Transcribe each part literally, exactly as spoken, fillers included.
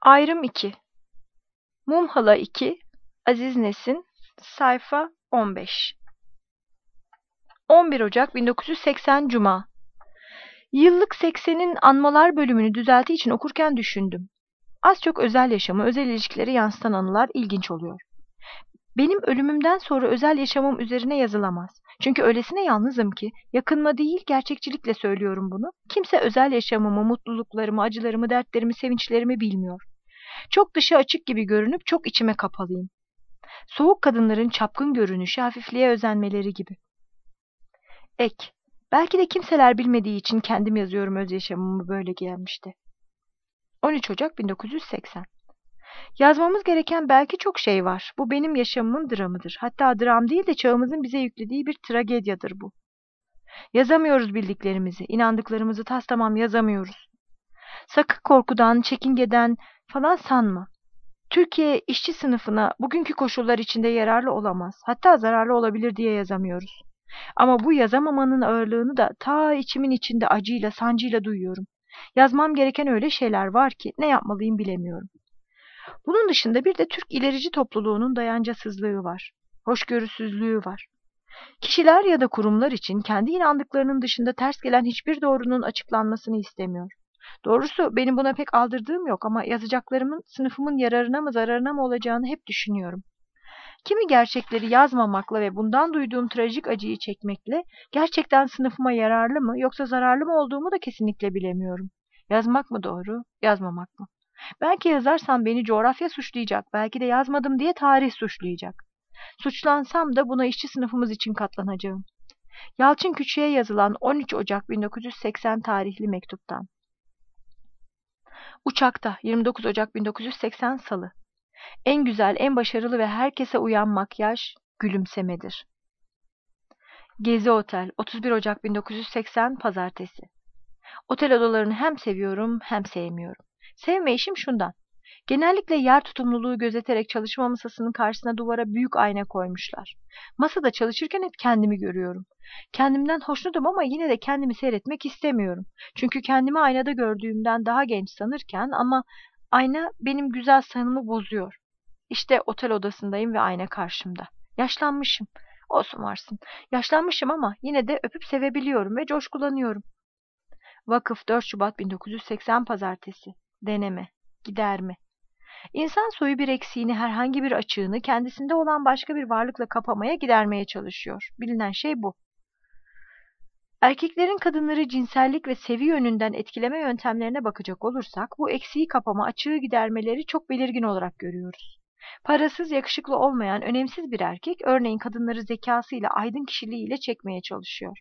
Ayrım iki. Mumhala iki. Aziz Nesin. Sayfa on beş. on bir Ocak bin dokuz yüz seksen Cuma. Yıllık seksenin anmalar bölümünü düzelti için okurken düşündüm. Az çok özel yaşamı, özel ilişkileri yansıtan anılar ilginç oluyor. Benim ölümümden sonra özel yaşamım üzerine yazılamaz. Çünkü öylesine yalnızım ki, yakınma değil gerçekçilikle söylüyorum bunu. Kimse özel yaşamımı, mutluluklarımı, acılarımı, dertlerimi, sevinçlerimi bilmiyor. Çok dışa açık gibi görünüp çok içime kapalıyım. Soğuk kadınların çapkın görünüşü, hafifliğe özenmeleri gibi. Ek. Belki de kimseler bilmediği için kendim yazıyorum, öz yaşamımı böyle gelmişti. on üç Ocak bin dokuz yüz seksen. Yazmamız gereken belki çok şey var. Bu benim yaşamımın dramıdır. Hatta dram değil de çağımızın bize yüklediği bir tragedyadır bu. Yazamıyoruz bildiklerimizi, inandıklarımızı tastamam yazamıyoruz. Sakın korkudan, çekingeden falan sanma. Türkiye işçi sınıfına bugünkü koşullar içinde yararlı olamaz. Hatta zararlı olabilir diye yazamıyoruz. Ama bu yazamamanın ağırlığını da ta içimin içinde acıyla, sancıyla duyuyorum. Yazmam gereken öyle şeyler var ki ne yapmalıyım bilemiyorum. Bunun dışında bir de Türk ilerici topluluğunun dayancasızlığı var. Hoşgörüsüzlüğü var. Kişiler ya da kurumlar için kendi inandıklarının dışında ters gelen hiçbir doğrunun açıklanmasını istemiyor. Doğrusu benim buna pek aldırdığım yok ama yazacaklarımın sınıfımın yararına mı zararına mı olacağını hep düşünüyorum. Kimi gerçekleri yazmamakla ve bundan duyduğum trajik acıyı çekmekle gerçekten sınıfıma yararlı mı yoksa zararlı mı olduğumu da kesinlikle bilemiyorum. Yazmak mı doğru, yazmamak mı? Belki yazarsam beni coğrafya suçlayacak, belki de yazmadım diye tarih suçlayacak. Suçlansam da buna işçi sınıfımız için katlanacağım. Yalçın Küçük'e yazılan on üç Ocak bin dokuz yüz seksen tarihli mektuptan. Uçakta yirmi dokuz Ocak bin dokuz yüz seksen Salı. En güzel, en başarılı ve herkese uyan makyaj gülümsemedir. Gezi Otel otuz bir Ocak bin dokuz yüz seksen Pazartesi. Otel odalarını hem seviyorum hem sevmiyorum. Sevme işim şundan. Genellikle yer tutumluluğu gözeterek çalışma masasının karşısına duvara büyük ayna koymuşlar. Masada çalışırken hep kendimi görüyorum. Kendimden hoşnutum ama yine de kendimi seyretmek istemiyorum. Çünkü kendimi aynada gördüğümden daha genç sanırken ama ayna benim güzel sanımı bozuyor. İşte otel odasındayım ve ayna karşımda. Yaşlanmışım. Olsun varsın. Yaşlanmışım ama yine de öpüp sevebiliyorum ve coşkulanıyorum. Vakıf dört Şubat bin dokuz yüz seksen Pazartesi. Deneme. Giderme. İnsan soyu bir eksiğini, herhangi bir açığını kendisinde olan başka bir varlıkla kapamaya, gidermeye çalışıyor. Bilinen şey bu. Erkeklerin kadınları cinsellik ve sevi yönünden etkileme yöntemlerine bakacak olursak, bu eksiği kapama, açığı gidermeleri çok belirgin olarak görüyoruz. Parasız, yakışıklı olmayan, önemsiz bir erkek, örneğin kadınları zekasıyla, aydın kişiliğiyle çekmeye çalışıyor.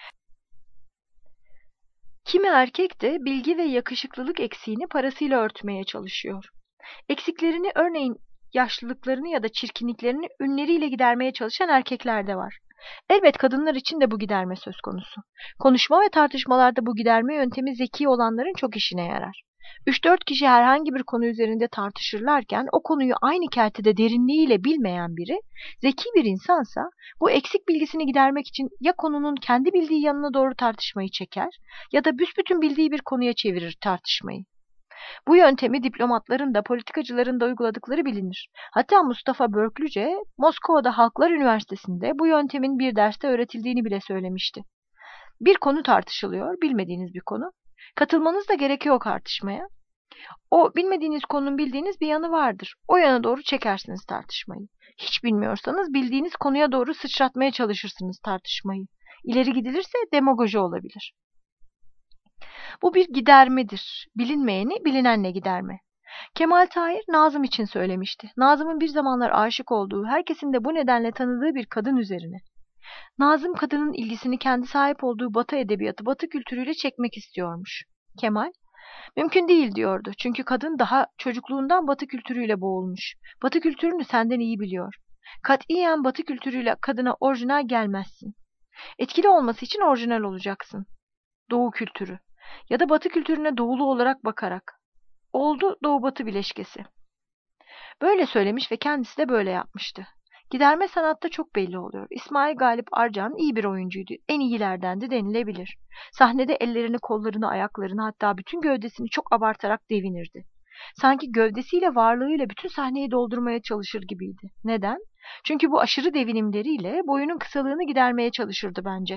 Kimi erkek de bilgi ve yakışıklılık eksiğini parasıyla örtmeye çalışıyor. Eksiklerini, örneğin yaşlılıklarını ya da çirkinliklerini ünleriyle gidermeye çalışan erkekler de var. Elbet kadınlar için de bu giderme söz konusu. Konuşma ve tartışmalarda bu giderme yöntemi zeki olanların çok işine yarar. Üç dört kişi herhangi bir konu üzerinde tartışırlarken o konuyu aynı kertede derinliğiyle bilmeyen biri, zeki bir insansa bu eksik bilgisini gidermek için ya konunun kendi bildiği yanına doğru tartışmayı çeker ya da büsbütün bildiği bir konuya çevirir tartışmayı. Bu yöntemi diplomatların da politikacıların da uyguladıkları bilinir. Hatta Mustafa Börklüce, Moskova'da Halklar Üniversitesi'nde bu yöntemin bir derste öğretildiğini bile söylemişti. Bir konu tartışılıyor, bilmediğiniz bir konu. Katılmanız da gerekiyor tartışmaya. O bilmediğiniz konunun bildiğiniz bir yanı vardır. O yana doğru çekersiniz tartışmayı. Hiç bilmiyorsanız bildiğiniz konuya doğru sıçratmaya çalışırsınız tartışmayı. İleri gidilirse demagoji olabilir. Bu bir gidermedir. Bilinmeyeni bilinenle giderme. Kemal Tahir Nazım için söylemişti. Nazım'ın bir zamanlar aşık olduğu, herkesin de bu nedenle tanıdığı bir kadın üzerine. Nazım kadının ilgisini kendi sahip olduğu Batı edebiyatı, Batı kültürüyle çekmek istiyormuş. Kemal, mümkün değil diyordu. Çünkü kadın daha çocukluğundan Batı kültürüyle boğulmuş. Batı kültürünü senden iyi biliyor. Katiyen Batı kültürüyle kadına orijinal gelmezsin. Etkili olması için orijinal olacaksın. Doğu kültürü. Ya da Batı kültürüne doğulu olarak bakarak. Oldu Doğu-Batı bileşkesi. Böyle söylemiş ve kendisi de böyle yapmıştı. Giderme sanatta çok belli oluyor. İsmail Galip Arcan iyi bir oyuncuydu. En iyilerdendi denilebilir. Sahnede ellerini, kollarını, ayaklarını hatta bütün gövdesini çok abartarak devinirdi. Sanki gövdesiyle, varlığıyla bütün sahneyi doldurmaya çalışır gibiydi. Neden? Çünkü bu aşırı devinimleriyle boyunun kısalığını gidermeye çalışırdı bence.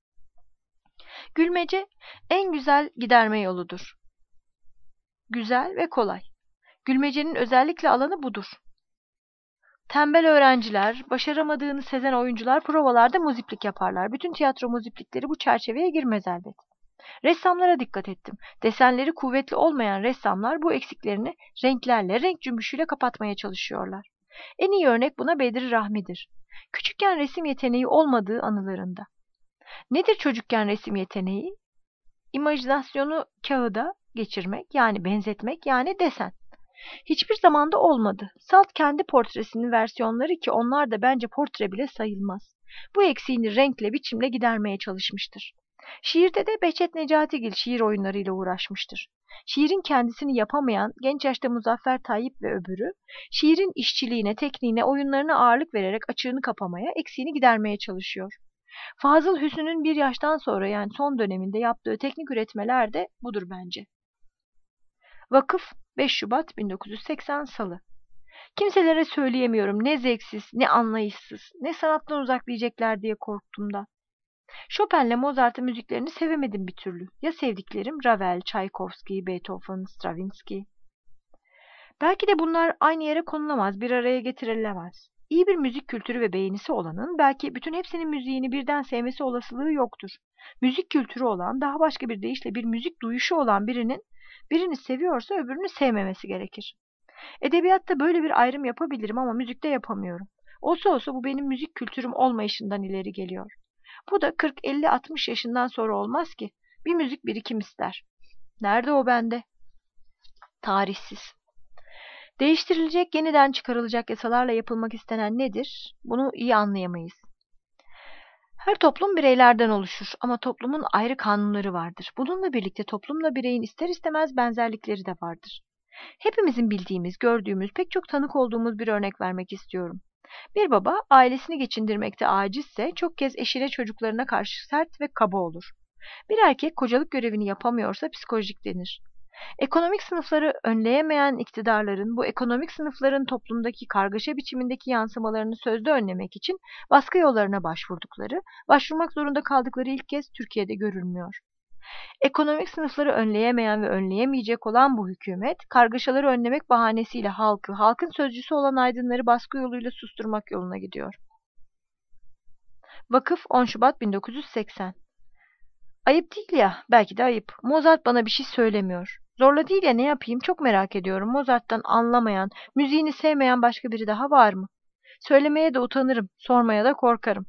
Gülmece en güzel giderme yoludur. Güzel ve kolay. Gülmecenin özellikle alanı budur. Tembel öğrenciler, başaramadığını sezen oyuncular provalarda muziplik yaparlar. Bütün tiyatro muziplikleri bu çerçeveye girmez elbet. Ressamlara dikkat ettim. Desenleri kuvvetli olmayan ressamlar bu eksiklerini renklerle, renk cümbüşüyle kapatmaya çalışıyorlar. En iyi örnek buna Bedri Rahmi'dir. Küçükken resim yeteneği olmadığı anılarında. Nedir çocukken resim yeteneği? İmajinasyonu kağıda geçirmek, yani benzetmek, yani desen. Hiçbir zamanda olmadı. Salt kendi portresinin versiyonları ki onlar da bence portre bile sayılmaz. Bu eksiğini renkle, biçimle gidermeye çalışmıştır. Şiirde de Behçet Necatigil şiir oyunlarıyla uğraşmıştır. Şiirin kendisini yapamayan genç yaşta Muzaffer Tayyip ve öbürü, şiirin işçiliğine, tekniğine, oyunlarına ağırlık vererek açığını kapamaya, eksiğini gidermeye çalışıyor. Fazıl Hüsnü'nün bir yaştan sonra, yani son döneminde yaptığı teknik üretmeler de budur bence. Vakıf, beş Şubat bin dokuz yüz seksen Salı. Kimselere söyleyemiyorum, ne zevksiz, ne anlayışsız, ne sanattan uzak diyecekler diye korktum da. Chopin'le Mozart'ın müziklerini sevemedim bir türlü. Ya sevdiklerim Ravel, Tchaikovsky, Beethoven, Stravinsky. Belki de bunlar aynı yere konulamaz, bir araya getirilemez. İyi bir müzik kültürü ve beğenisi olanın belki bütün hepsinin müziğini birden sevmesi olasılığı yoktur. Müzik kültürü olan, daha başka bir deyişle bir müzik duyuşu olan birinin birini seviyorsa öbürünü sevmemesi gerekir. Edebiyatta böyle bir ayrım yapabilirim ama müzikte yapamıyorum. Olsa olsa bu benim müzik kültürüm olmayışından ileri geliyor. Bu da kırk elli altmış yaşından sonra olmaz ki. Bir müzik birikim ister. Nerede o bende? Tarihsiz. Değiştirilecek, yeniden çıkarılacak yasalarla yapılmak istenen nedir? Bunu iyi anlayamayız. Her toplum bireylerden oluşur ama toplumun ayrı kanunları vardır. Bununla birlikte toplumla bireyin ister istemez benzerlikleri de vardır. Hepimizin bildiğimiz, gördüğümüz, pek çok tanık olduğumuz bir örnek vermek istiyorum. Bir baba ailesini geçindirmekte acizse çok kez eşine, çocuklarına karşı sert ve kaba olur. Bir erkek kocalık görevini yapamıyorsa psikolojik denir. Ekonomik sınıfları önleyemeyen iktidarların bu ekonomik sınıfların toplumdaki kargaşa biçimindeki yansımalarını sözde önlemek için baskı yollarına başvurdukları, başvurmak zorunda kaldıkları ilk kez Türkiye'de görülmüyor. Ekonomik sınıfları önleyemeyen ve önleyemeyecek olan bu hükümet, kargaşaları önlemek bahanesiyle halkı, halkın sözcüsü olan aydınları baskı yoluyla susturmak yoluna gidiyor. Vakıf, on Şubat bin dokuz yüz seksen. Ayıp değil ya, belki de ayıp. Mozart bana bir şey söylemiyor. Zorla değil ya, ne yapayım, çok merak ediyorum. Mozart'tan anlamayan, müziğini sevmeyen başka biri daha var mı? Söylemeye de utanırım, sormaya da korkarım.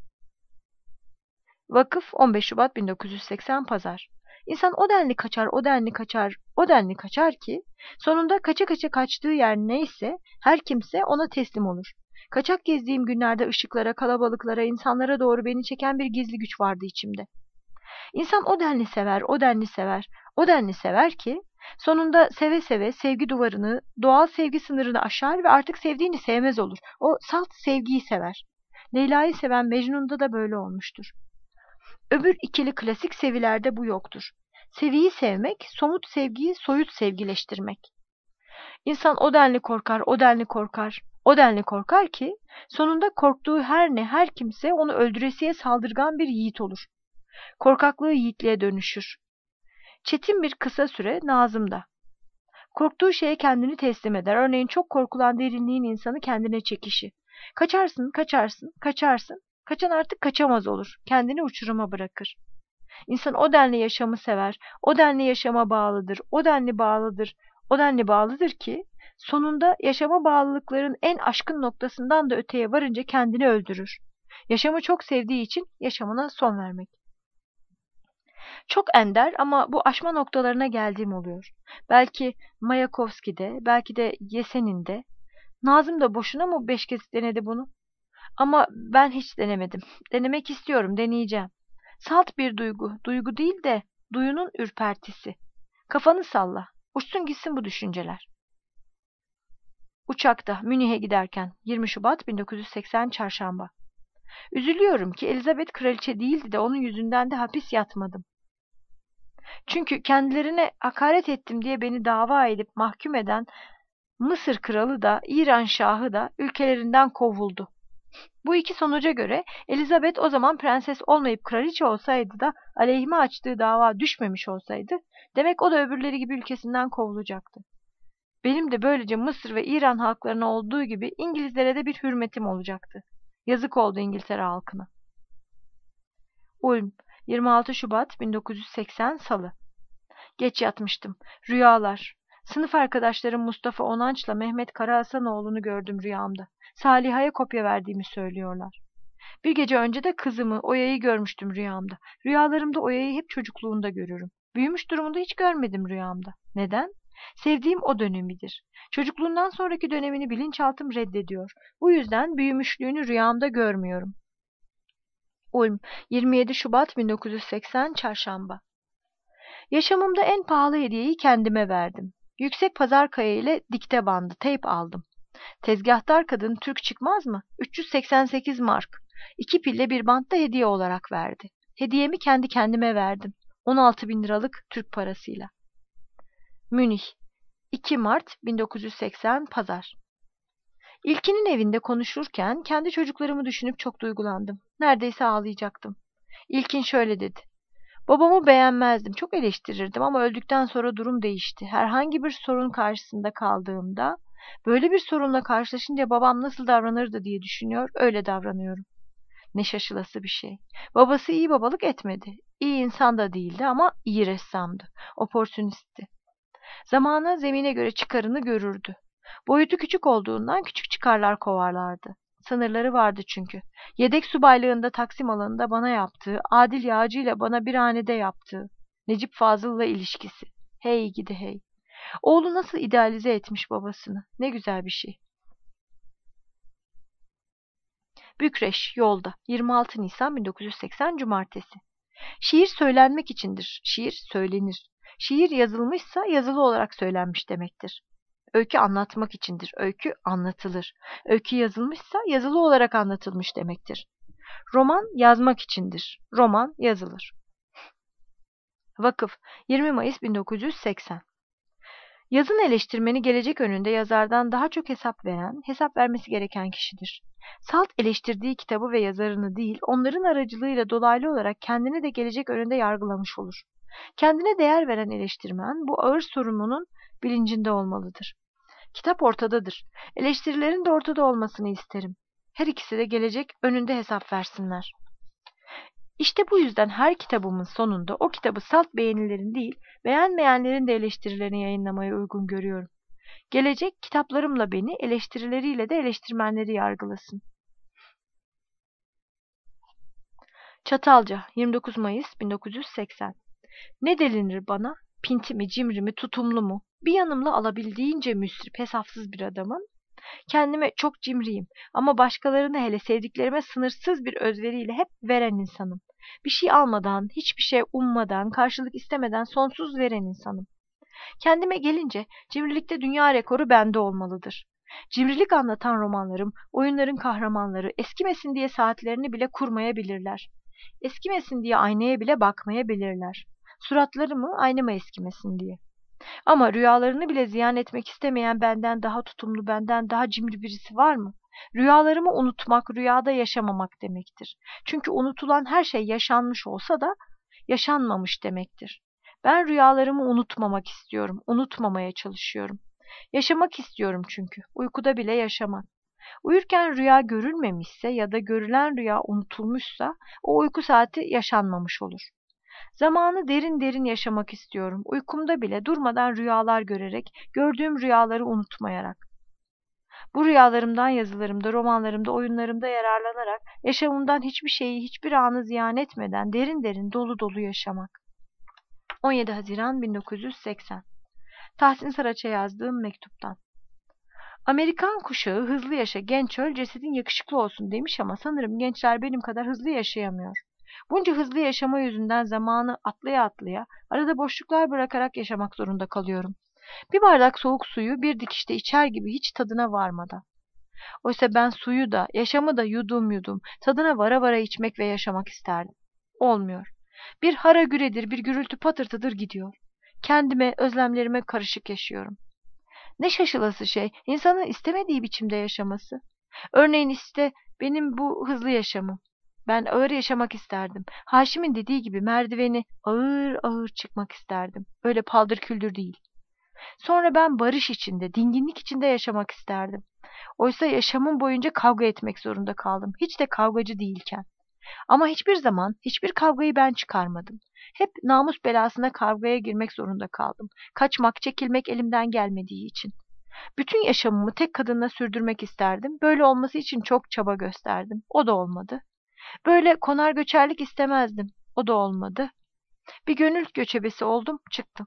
Vakıf, on beş Şubat bin dokuz yüz seksen Pazar. İnsan o denli kaçar, o denli kaçar, o denli kaçar ki sonunda kaça kaça kaçtığı yer neyse her kimse ona teslim olur. Kaçak gezdiğim günlerde ışıklara, kalabalıklara, insanlara doğru beni çeken bir gizli güç vardı içimde. İnsan o denli sever, o denli sever, o denli sever ki sonunda seve seve sevgi duvarını, doğal sevgi sınırını aşar ve artık sevdiğini sevmez olur. O salt sevgiyi sever. Leyla'yı seven Mecnun'da da böyle olmuştur. Öbür ikili klasik sevilerde bu yoktur. Seviyi sevmek, somut sevgiyi soyut sevgileştirmek. İnsan o denli korkar, o denli korkar, o denli korkar ki sonunda korktuğu her ne, her kimse onu öldüresiye saldırgan bir yiğit olur. Korkaklığı yiğitliğe dönüşür. Çetin bir kısa süre Nazım'da. Korktuğu şeye kendini teslim eder. Örneğin çok korkulan derinliğin insanı kendine çekişi. Kaçarsın, kaçarsın, kaçarsın. Kaçan artık kaçamaz olur. Kendini uçuruma bırakır. İnsan o denli yaşamı sever, o denli yaşama bağlıdır, o denli bağlıdır, o denli bağlıdır ki sonunda yaşama bağlılıkların en aşkın noktasından da öteye varınca kendini öldürür. Yaşamı çok sevdiği için yaşamına son vermek. Çok ender ama bu aşma noktalarına geldiğim oluyor. Belki Mayakovski'de, belki de Yesenin'de. Nazım da boşuna mı beş kez denedi bunu? Ama ben hiç denemedim. Denemek istiyorum, deneyeceğim. Salt bir duygu, duygu değil de duyunun ürpertisi. Kafanı salla, uçsun gitsin bu düşünceler. Uçakta Münih'e giderken yirmi Şubat bin dokuz yüz seksen Çarşamba. Üzülüyorum ki Elizabeth kraliçe değildi de onun yüzünden de hapis yatmadım. Çünkü kendilerine hakaret ettim diye beni dava edip mahkum eden Mısır kralı da İran şahı da ülkelerinden kovuldu. Bu iki sonuca göre Elizabeth o zaman prenses olmayıp kraliçe olsaydı da aleyhime açtığı dava düşmemiş olsaydı, demek o da öbürleri gibi ülkesinden kovulacaktı. Benim de böylece Mısır ve İran halklarına olduğu gibi İngilizlere de bir hürmetim olacaktı. Yazık oldu İngiltere halkına. Ulm, yirmi altı Şubat bin dokuz yüz seksen Salı. Geç yatmıştım. Rüyalar. Sınıf arkadaşlarım Mustafa Onanç'la Mehmet Karahasanoğlu'nu gördüm rüyamda. Saliha'ya kopya verdiğimi söylüyorlar. Bir gece önce de kızımı, Oya'yı görmüştüm rüyamda. Rüyalarımda Oya'yı hep çocukluğunda görürüm. Büyümüş durumunda hiç görmedim rüyamda. Neden? Sevdiğim o dönemidir. Çocukluğundan sonraki dönemini bilinçaltım reddediyor. Bu yüzden büyümüşlüğünü rüyamda görmüyorum. Ulm, yirmi yedi Şubat bin dokuz yüz seksen Çarşamba. Yaşamımda en pahalı hediyeyi kendime verdim. Yüksek pazar kaya ile dikte bandı, teyp aldım. Tezgahtar kadın Türk çıkmaz mı? üç yüz seksen sekiz mark. İki pille bir bant da hediye olarak verdi. Hediyemi kendi kendime verdim. on altı bin liralık Türk parasıyla. Münih, iki Mart bin dokuz yüz seksen Pazar. İlkinin evinde konuşurken kendi çocuklarımı düşünüp çok duygulandım. Neredeyse ağlayacaktım. İlkin şöyle dedi. Babamı beğenmezdim, çok eleştirirdim ama öldükten sonra durum değişti. Herhangi bir sorun karşısında kaldığımda, böyle bir sorunla karşılaşınca babam nasıl davranırdı diye düşünüyor, öyle davranıyorum. Ne şaşılası bir şey. Babası iyi babalık etmedi. İyi insan da değildi ama iyi ressamdı. Oportunistti. Zamana zemine göre çıkarını görürdü. Boyutu küçük olduğundan küçük çıkarlar kovarlardı. Sınırları vardı çünkü. Yedek subaylığında Taksim alanında bana yaptığı, Adil Yağcı ile bana bir hanede yaptığı, Necip Fazıl'la ilişkisi. Hey gidi hey. Oğlu nasıl idealize etmiş babasını. Ne güzel bir şey. Bükreş, yolda. yirmi altı Nisan bin dokuz yüz seksen Cumartesi. Şiir söylenmek içindir. Şiir söylenir. Şiir yazılmışsa yazılı olarak söylenmiş demektir. Öykü anlatmak içindir. Öykü anlatılır. Öykü yazılmışsa yazılı olarak anlatılmış demektir. Roman yazmak içindir. Roman yazılır. Vakıf, yirmi Mayıs bin dokuz yüz seksen. Yazın eleştirmeni gelecek önünde yazardan daha çok hesap veren, hesap vermesi gereken kişidir. Salt eleştirdiği kitabı ve yazarını değil, onların aracılığıyla dolaylı olarak kendini de gelecek önünde yargılamış olur. Kendine değer veren eleştirmen bu ağır sorumluluğun bilincinde olmalıdır. Kitap ortadadır. Eleştirilerin de ortada olmasını isterim. Her ikisi de gelecek önünde hesap versinler. İşte bu yüzden her kitabımın sonunda o kitabı salt beğenilerin değil, beğenmeyenlerin de eleştirilerini yayınlamaya uygun görüyorum. Gelecek kitaplarımla beni, eleştirileriyle de eleştirmenleri yargılasın. Çatalca, yirmi dokuz Mayıs bin dokuz yüz seksen. Ne delinir bana? Pinti mi, cimri mi, tutumlu mu? Bir yanımla alabildiğince müsrif, hesapsız bir adamım. Kendime çok cimriyim ama başkalarını, hele sevdiklerime sınırsız bir özveriyle hep veren insanım. Bir şey almadan, hiçbir şey ummadan, karşılık istemeden sonsuz veren insanım. Kendime gelince cimrilikte dünya rekoru bende olmalıdır. Cimrilik anlatan romanlarım, oyunların kahramanları eskimesin diye saatlerini bile kurmayabilirler. Eskimesin diye aynaya bile bakmayabilirler. Suratları mı aynama eskimesin diye. Ama rüyalarını bile ziyan etmek istemeyen benden daha tutumlu, benden daha cimri birisi var mı? Rüyalarımı unutmak, rüyada yaşamamak demektir. Çünkü unutulan her şey yaşanmış olsa da yaşanmamış demektir. Ben rüyalarımı unutmamak istiyorum, unutmamaya çalışıyorum. Yaşamak istiyorum çünkü, uykuda bile yaşamak. Uyurken rüya görülmemişse ya da görülen rüya unutulmuşsa o uyku saati yaşanmamış olur. Zamanı derin derin yaşamak istiyorum. Uykumda bile durmadan rüyalar görerek, gördüğüm rüyaları unutmayarak. Bu rüyalarımdan, yazılarımda, romanlarımda, oyunlarımda yararlanarak, yaşamımdan hiçbir şeyi, hiçbir anı ziyan etmeden derin derin dolu dolu yaşamak. on yedi Haziran bin dokuz yüz seksen. Tahsin Saraç'a yazdığım mektuptan. Amerikan kuşağı hızlı yaşa, genç öl, cesedin yakışıklı olsun demiş ama sanırım gençler benim kadar hızlı yaşayamıyor. Bunca hızlı yaşama yüzünden zamanı atlaya atlaya, arada boşluklar bırakarak yaşamak zorunda kalıyorum. Bir bardak soğuk suyu bir dikişte içer gibi hiç tadına varmadan. Oysa ben suyu da, yaşamı da yudum yudum, tadına vara vara içmek ve yaşamak isterdim. Olmuyor. Bir hara güredir, bir gürültü patırtıdır gidiyor. Kendime, özlemlerime karışık yaşıyorum. Ne şaşılası şey, insanın istemediği biçimde yaşaması. Örneğin işte benim bu hızlı yaşamım. Ben ağır yaşamak isterdim. Haşim'in dediği gibi merdiveni ağır ağır çıkmak isterdim. Öyle paldır küldür değil. Sonra ben barış içinde, dinginlik içinde yaşamak isterdim. Oysa yaşamım boyunca kavga etmek zorunda kaldım. Hiç de kavgacı değilken. Ama hiçbir zaman hiçbir kavgayı ben çıkarmadım. Hep namus belasına kavgaya girmek zorunda kaldım. Kaçmak, çekilmek elimden gelmediği için. Bütün yaşamımı tek kadınla sürdürmek isterdim. Böyle olması için çok çaba gösterdim. O da olmadı. Böyle konar göçerlik istemezdim. O da olmadı. Bir gönül göçebesi oldum, çıktım.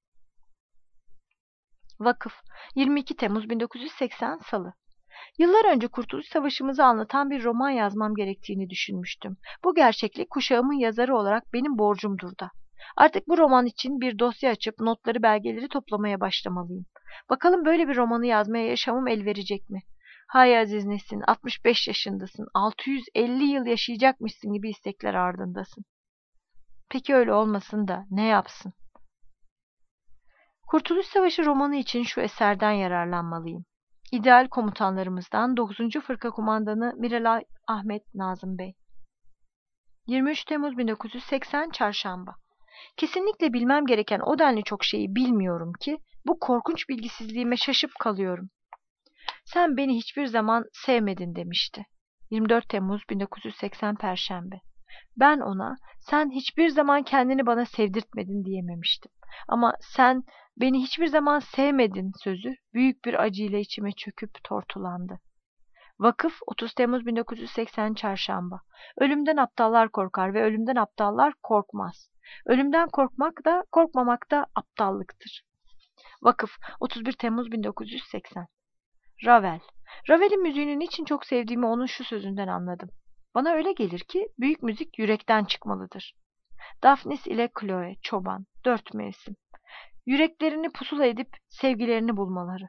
Vakıf, yirmi iki Temmuz bin dokuz yüz seksen Salı. Yıllar önce Kurtuluş Savaşı'mızı anlatan bir roman yazmam gerektiğini düşünmüştüm. Bu gerçeklik kuşağımın yazarı olarak benim borcumdur da. Artık bu roman için bir dosya açıp notları, belgeleri toplamaya başlamalıyım. Bakalım böyle bir romanı yazmaya yaşamım el verecek mi? Hay Aziz Nesin, altmış beş yaşındasın, altı yüz elli yıl yaşayacakmışsın gibi istekler ardındasın. Peki öyle olmasın da ne yapsın? Kurtuluş Savaşı romanı için şu eserden yararlanmalıyım. İdeal komutanlarımızdan dokuzuncu Fırka Kumandanı Miralay Ahmet Nazım Bey. yirmi üç Temmuz bin dokuz yüz seksen Çarşamba. Kesinlikle bilmem gereken o denli çok şeyi bilmiyorum ki bu korkunç bilgisizliğime şaşıp kalıyorum. Sen beni hiçbir zaman sevmedin demişti. yirmi dört Temmuz bin dokuz yüz seksen Perşembe. Ben ona sen hiçbir zaman kendini bana sevdirtmedin diyememiştim. Ama sen beni hiçbir zaman sevmedin sözü büyük bir acıyla içime çöküp tortulandı. Vakıf, otuz Temmuz bin dokuz yüz seksen Çarşamba. Ölümden aptallar korkar ve ölümden aptallar korkmaz. Ölümden korkmak da korkmamak da aptallıktır. Vakıf, otuz bir Temmuz bin dokuz yüz seksen. Ravel. Ravel'in müziğini niçin çok sevdiğimi onun şu sözünden anladım. Bana öyle gelir ki büyük müzik yürekten çıkmalıdır. Daphnis ile Chloe, çoban, dört mevsim. Yüreklerini pusula edip sevgilerini bulmaları.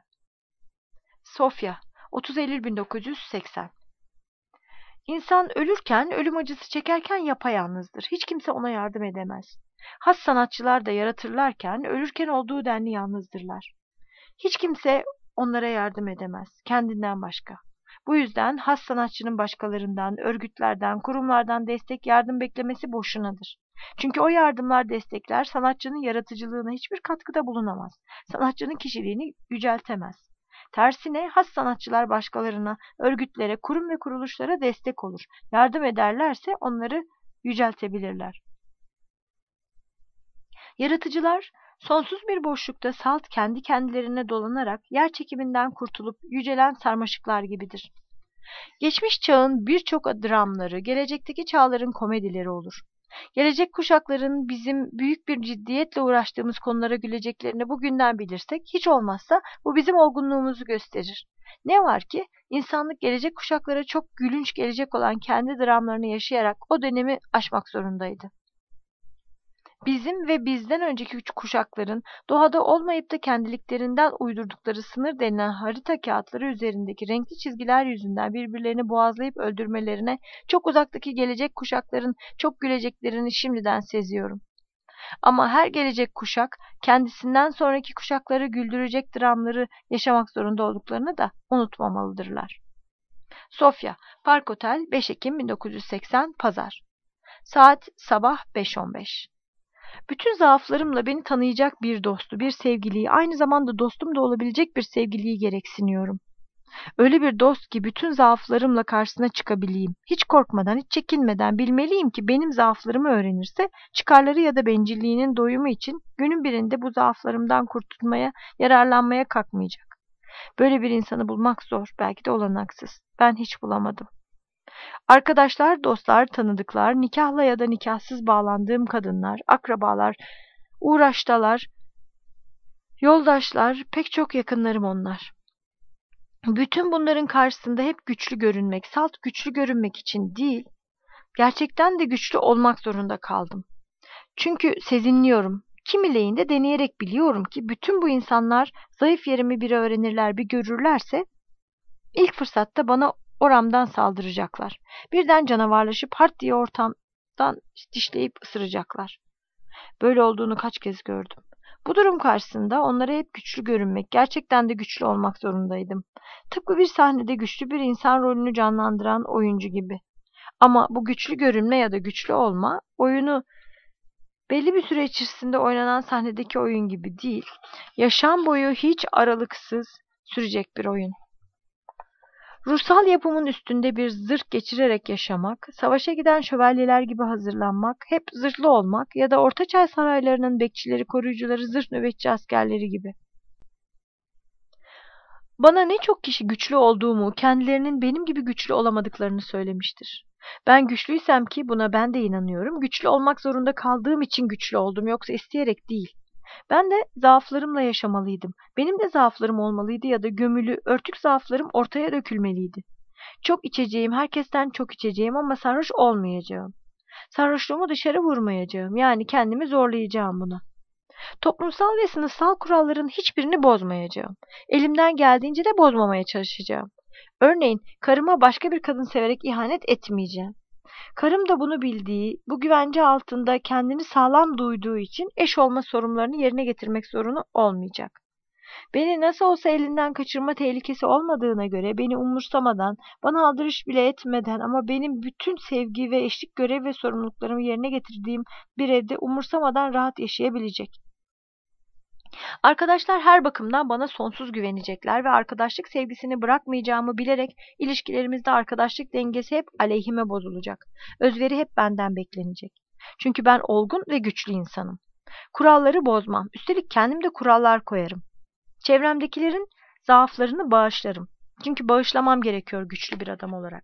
Sofya, otuz Eylül bin dokuz yüz seksen. İnsan ölürken, ölüm acısı çekerken yapayalnızdır. Hiç kimse ona yardım edemez. Has sanatçılar da yaratırlarken, ölürken olduğu denli yalnızdırlar. Hiç kimse onlara yardım edemez, kendinden başka. Bu yüzden has sanatçının başkalarından, örgütlerden, kurumlardan destek, yardım beklemesi boşunadır. Çünkü o yardımlar, destekler sanatçının yaratıcılığına hiçbir katkıda bulunamaz. Sanatçının kişiliğini yüceltemez. Tersine has sanatçılar başkalarına, örgütlere, kurum ve kuruluşlara destek olur. Yardım ederlerse onları yüceltebilirler. Yaratıcılar sonsuz bir boşlukta salt kendi kendilerine dolanarak yer çekiminden kurtulup yücelen sarmaşıklar gibidir. Geçmiş çağın birçok dramları, gelecekteki çağların komedileri olur. Gelecek kuşakların bizim büyük bir ciddiyetle uğraştığımız konulara güleceklerini bugünden bilirsek, hiç olmazsa bu bizim olgunluğumuzu gösterir. Ne var ki, insanlık gelecek kuşaklara çok gülünç gelecek olan kendi dramlarını yaşayarak o dönemi aşmak zorundaydı. Bizim ve bizden önceki kuşakların doğada olmayıp da kendiliklerinden uydurdukları sınır denilen harita kağıtları üzerindeki renkli çizgiler yüzünden birbirlerini boğazlayıp öldürmelerine çok uzaktaki gelecek kuşakların çok güleceklerini şimdiden seziyorum. Ama her gelecek kuşak kendisinden sonraki kuşakları güldürecek dramları yaşamak zorunda olduklarını da unutmamalıdırlar. Sofya, Park Otel, beş Ekim bin dokuz yüz seksen Pazar. Saat sabah beş on beş. Bütün zaaflarımla beni tanıyacak bir dostu, bir sevgiliyi, aynı zamanda dostum da olabilecek bir sevgiliyi gereksiniyorum. Öyle bir dost ki bütün zaaflarımla karşısına çıkabileyim. Hiç korkmadan, hiç çekinmeden bilmeliyim ki benim zaaflarımı öğrenirse, çıkarları ya da bencilliğinin doyumu için günün birinde bu zaaflarımdan kurtulmaya, yararlanmaya kalkmayacak. Böyle bir insanı bulmak zor, belki de olanaksız. Ben hiç bulamadım. Arkadaşlar, dostlar, tanıdıklar, nikahla ya da nikahsız bağlandığım kadınlar, akrabalar, uğraştalar, yoldaşlar, pek çok yakınlarım onlar. Bütün bunların karşısında hep güçlü görünmek, salt güçlü görünmek için değil, gerçekten de güçlü olmak zorunda kaldım. Çünkü sezinliyorum, kimileyinde deneyerek biliyorum ki bütün bu insanlar zayıf yerimi bir öğrenirler, bir görürlerse, ilk fırsatta bana oramdan saldıracaklar. Birden canavarlaşıp hart diye ortam alttan dişleyip ısıracaklar. Böyle olduğunu kaç kez gördüm. Bu durum karşısında onlara hep güçlü görünmek, gerçekten de güçlü olmak zorundaydım. Tıpkı bir sahnede güçlü bir insan rolünü canlandıran oyuncu gibi. Ama bu güçlü görünme ya da güçlü olma, oyunu belli bir süre içerisinde oynanan sahnedeki oyun gibi değil, yaşam boyu hiç aralıksız sürecek bir oyun. Ruhsal yapımın üstünde bir zırh geçirerek yaşamak, savaşa giden şövalyeler gibi hazırlanmak, hep zırhlı olmak ya da ortaçağ saraylarının bekçileri, koruyucuları, zırh nöbetçi askerleri gibi. Bana ne çok kişi güçlü olduğumu, kendilerinin benim gibi güçlü olamadıklarını söylemiştir. Ben güçlüysem ki buna ben de inanıyorum. Güçlü olmak zorunda kaldığım için güçlü oldum, yoksa isteyerek değil. Ben de zaaflarımla yaşamalıydım. Benim de zaaflarım olmalıydı ya da gömülü, örtük zaaflarım ortaya dökülmeliydi. Çok içeceğim, herkesten çok içeceğim ama sarhoş olmayacağım. Sarhoşluğumu dışarı vurmayacağım. Yani kendimi zorlayacağım buna. Toplumsal ve sınıfsal kuralların hiçbirini bozmayacağım. Elimden geldiğince de bozmamaya çalışacağım. Örneğin karıma başka bir kadın severek ihanet etmeyeceğim. Karım da bunu bildiği, bu güvence altında kendini sağlam duyduğu için eş olma sorumluluğunu yerine getirmek zorunu olmayacak. Beni nasıl olsa elinden kaçırma tehlikesi olmadığına göre beni umursamadan, bana aldırış bile etmeden ama benim bütün sevgi ve eşlik görev ve sorumluluklarımı yerine getirdiğim bir evde umursamadan rahat yaşayabilecek. Arkadaşlar her bakımdan bana sonsuz güvenecekler ve arkadaşlık sevgisini bırakmayacağımı bilerek ilişkilerimizde arkadaşlık dengesi hep aleyhime bozulacak. Özveri hep benden beklenecek. Çünkü ben olgun ve güçlü insanım. Kuralları bozmam. Üstelik kendim de kurallar koyarım. Çevremdekilerin zaaflarını bağışlarım. Çünkü bağışlamam gerekiyor güçlü bir adam olarak.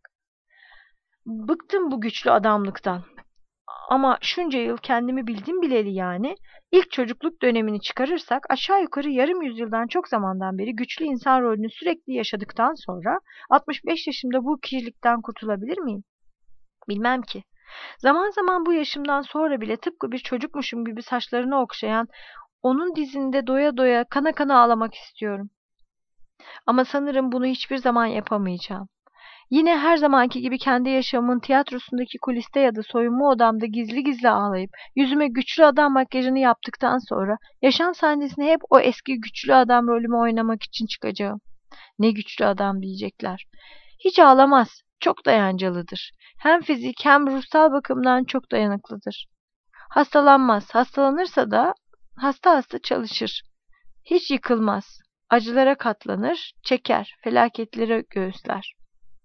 Bıktım bu güçlü adamlıktan. Ama şunca yıl kendimi bildim bileli yani, ilk çocukluk dönemini çıkarırsak aşağı yukarı yarım yüzyıldan çok zamandan beri güçlü insan rolünü sürekli yaşadıktan sonra altmış beş yaşımda bu kişilikten kurtulabilir miyim? Bilmem ki. Zaman zaman bu yaşımdan sonra bile tıpkı bir çocukmuşum gibi saçlarını okşayan, onun dizinde doya doya kana kana ağlamak istiyorum. Ama sanırım bunu hiçbir zaman yapamayacağım. Yine her zamanki gibi kendi yaşamımın tiyatrosundaki kuliste ya da soyunma odamda gizli gizli ağlayıp yüzüme güçlü adam makyajını yaptıktan sonra yaşam sahnesine hep o eski güçlü adam rolümü oynamak için çıkacağım. Ne güçlü adam diyecekler. Hiç ağlamaz, çok dayancalıdır. Hem fizik hem ruhsal bakımdan çok dayanıklıdır. Hastalanmaz, hastalanırsa da hasta hasta çalışır. Hiç yıkılmaz, acılara katlanır, çeker, felaketleri göğüsler.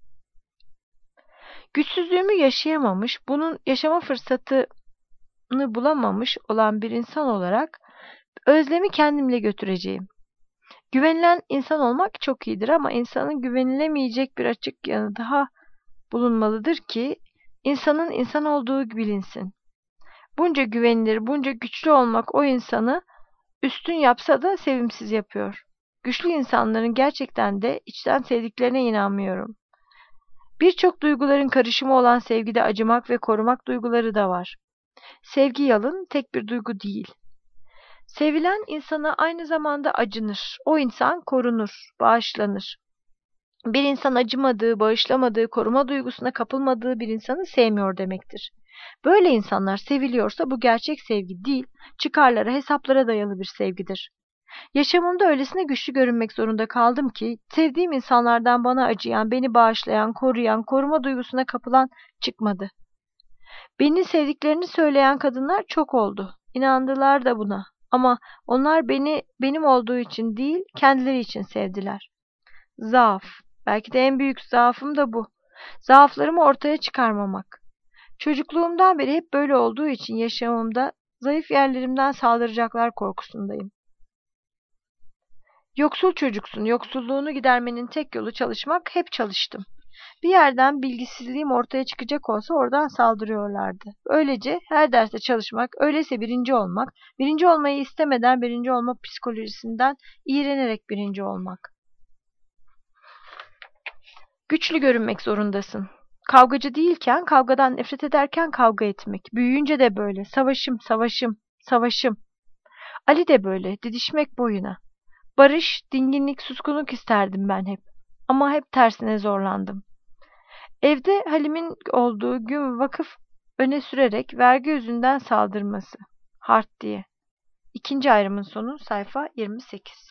Güçsüzlüğümü yaşayamamış, bunun yaşama fırsatını bulamamış olan bir insan olarak özlemi kendimle götüreceğim. Güvenilen insan olmak çok iyidir ama insanın güvenilemeyecek bir açık yanı daha bulunmalıdır ki insanın insan olduğu bilinsin. Bunca güvenilir, bunca güçlü olmak o insanı üstün yapsa da sevimsiz yapıyor. Güçlü insanların gerçekten de içten sevdiklerine inanmıyorum. Birçok duyguların karışımı olan sevgide acımak ve korumak duyguları da var. Sevgi yalın, tek bir duygu değil. Sevilen insana aynı zamanda acınır. O insan korunur, bağışlanır. Bir insan acımadığı, bağışlamadığı, koruma duygusuna kapılmadığı bir insanı sevmiyor demektir. Böyle insanlar seviliyorsa bu gerçek sevgi değil, çıkarlara, hesaplara dayalı bir sevgidir. Yaşamımda öylesine güçlü görünmek zorunda kaldım ki, sevdiğim insanlardan bana acıyan, beni bağışlayan, koruyan, koruma duygusuna kapılan çıkmadı. Beni sevdiklerini söyleyen kadınlar çok oldu. İnandılar da buna. Ama onlar beni benim olduğu için değil, kendileri için sevdiler. Zaaf. Belki de en büyük zaafım da bu. Zaaflarımı ortaya çıkarmamak. Çocukluğumdan beri hep böyle olduğu için yaşamımda zayıf yerlerimden saldıracaklar korkusundayım. Yoksul çocuksun, yoksulluğunu gidermenin tek yolu çalışmak, hep çalıştım. Bir yerden bilgisizliğim ortaya çıkacak olsa oradan saldırıyorlardı. Öylece her derste çalışmak, öyleyse birinci olmak, birinci olmayı istemeden birinci olma psikolojisinden iğrenerek birinci olmak. Güçlü görünmek zorundasın. Kavgacı değilken, kavgadan nefret ederken kavga etmek. Büyüyünce de böyle, savaşım, savaşım, savaşım. Ali de böyle, didişmek boyuna. Barış, dinginlik, suskunluk isterdim ben hep. Ama hep tersine zorlandım. Evde Halim'in olduğu gün vakıf öne sürerek vergi yüzünden saldırması. Hart diye. İkinci ayrımın sonu sayfa yirmi sekiz.